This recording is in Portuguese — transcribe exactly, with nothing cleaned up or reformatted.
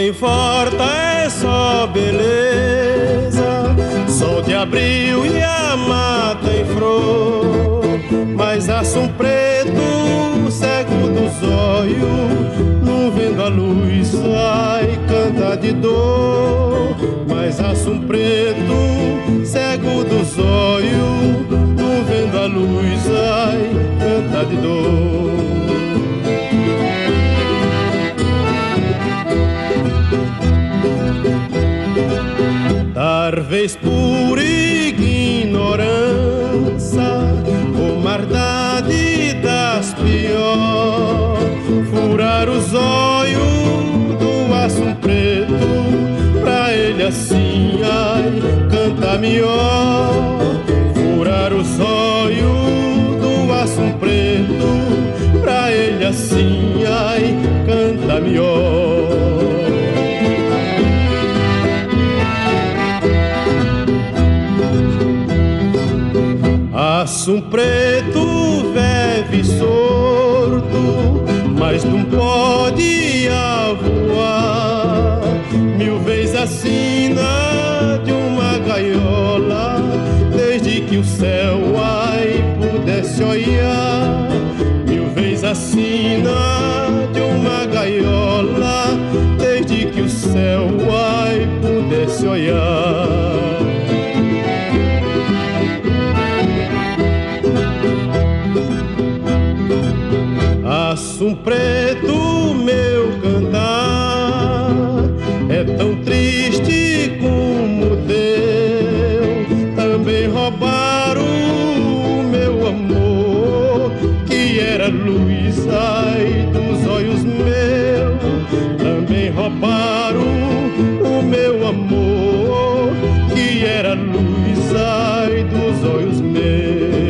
importa é só beleza, sol de abril e a mata em flor. Mas aço um preto, cego dos olhos, não vendo a luz, ai, canta de dor. Mas aço um preto, cego dos olhos, não vendo a luz, ai, canta de dor. Talvez por ignorância ou maldade das pior, furar os olhos do aço preto, pra ele assim, ai, canta melhor. Furar os olhos do aço preto, pra ele assim, ai, canta melhor. Aço preto vive sordo, mas não pode voar. Mil vezes acima de uma gaiola, desde que o céu ai pudesse olhar. Mil vezes acima de uma gaiola, desde que o céu ai pudesse olhar. Aço preto, meu cantar é tão triste como o teu. Também roubaram o meu amor, que era luz, ai, dos olhos meus. Também roubaram o meu amor, que era luz, ai, dos olhos meus.